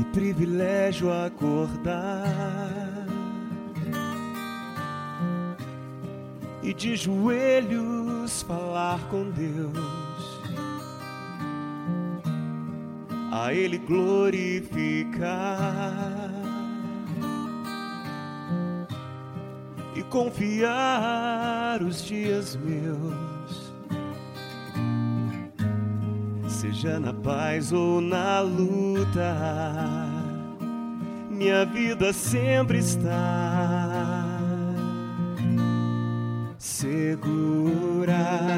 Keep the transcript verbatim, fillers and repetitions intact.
Que privilégio acordar e de joelhos falar com Deus, a Ele glorificar e confiar os dias meus, seja na paz ou na luta, minha vida sempre está segura